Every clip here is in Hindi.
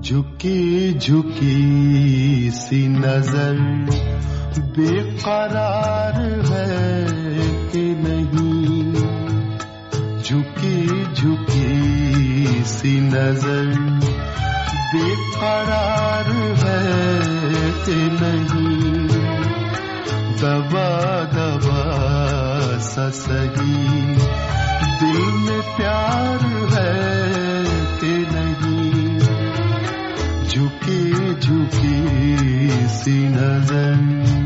झुकी झुकी सी नजर बेकरार है कि नहीं, झुकी झुकी सी नजर बेकरार है कि नहीं, दबा दबा सा सही दिल में प्यार है कि नहीं, झुकी झुकी सी नजर।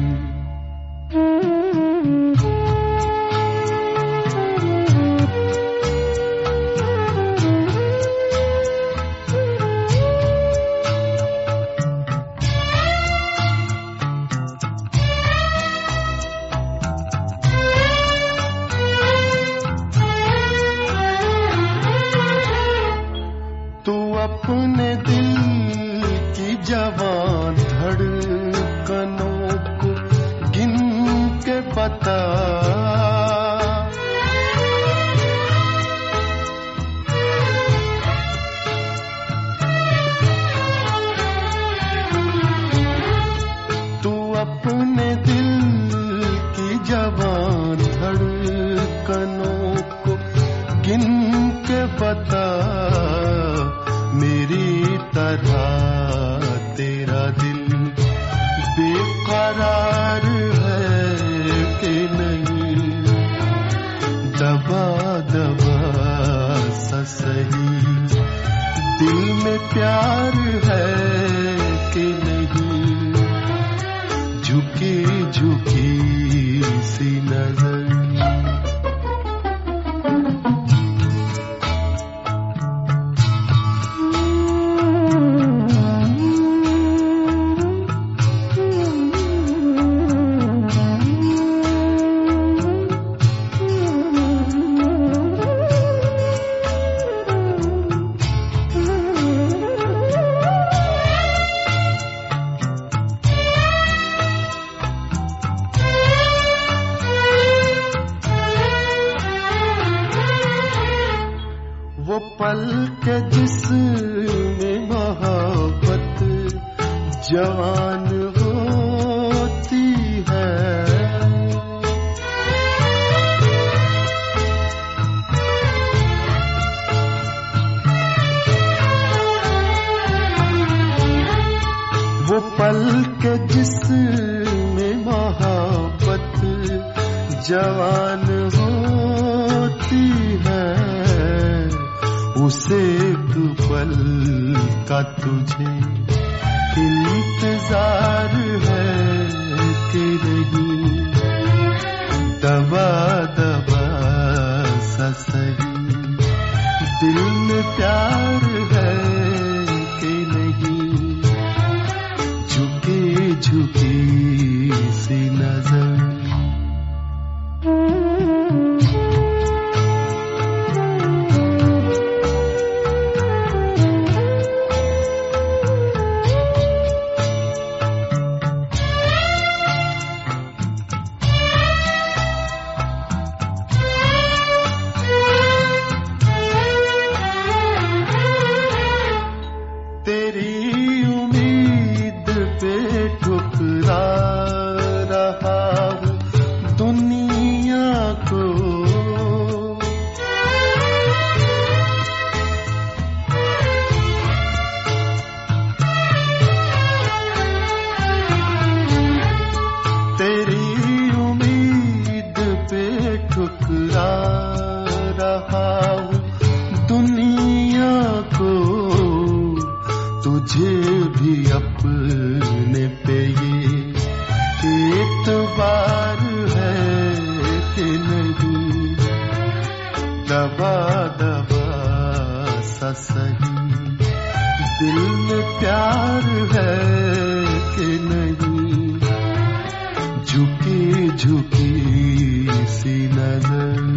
तू अपने दिल की जवान धड़कनों को गिन के बता, तू अपने दिल की जवान धड़कनों को गिन के बता, मेरी तरह तेरा दिल बेकरार है कि नहीं, दबा दबा सा सही दिल में प्यार है कि नहीं, झुकी झुकी सी नजर। वो पल के जिसमें मोहब्बत जवान होती है, वो पल के जिसमें मोहब्बत जवान होती है, उसे एक पल का तुझे इंतजार है कि नहीं, दबा दबा सा सही दिल में प्यार है कि नहीं, झुकी झुकी सी नजर। तेरी उम्मीद पे ठुकरा रहा हूँ दुनिया को, तेरी उम्मीद पे ठुकरा रहा हूँ दुनिया को, तुझे भी अपने पे ये एतबार है कि नहीं, दबा दबा सा सही दिल में प्यार है कि नहीं, झुकी झुकी सी नजर।